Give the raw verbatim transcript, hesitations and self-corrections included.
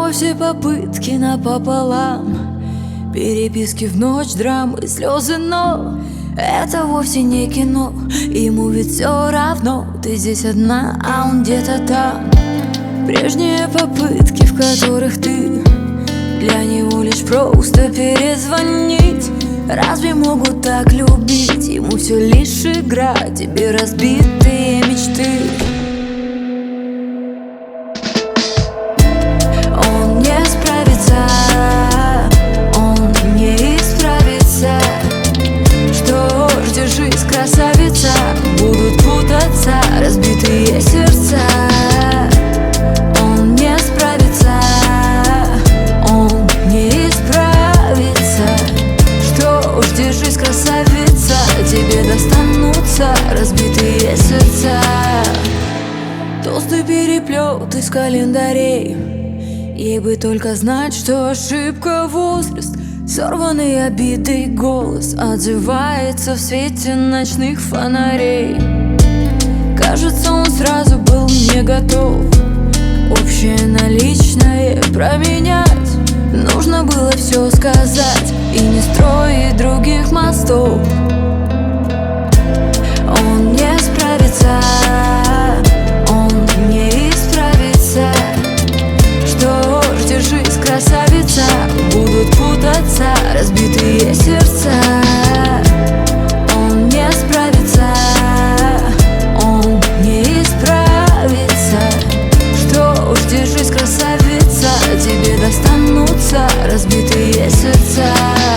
Снова все попытки напополам, переписки в ночь, драмы, слезы, но это вовсе не кино. Ему ведь все равно, ты здесь одна, а он где-то там. Прежние попытки, в которых ты для него лишь просто перезвонить. Разве могут так любить? Ему все лишь игра, тебе разбитые мечты. Он не справится, он не исправится. Что ж, держись, красавица, будут путаться разбитые сердца. Он не справится, он не исправится. Что ж, держись, красавица, тебе достанутся разбитые сердца. Толстый переплет из календарей, ей бы только знать, что ошибка возраст. Сорванный обидой голос отзывается в свете ночных фонарей. Кажется, он сразу был не готов общее на личное променять. Нужно было все сказать и не строить других мостов. Он не справится, он не исправится. Что ж, держись, красавица, будут путаться разбитые сердца. Он не справится, он не исправится. Что ж, держись, красавица, тебе достанутся разбитые сердца.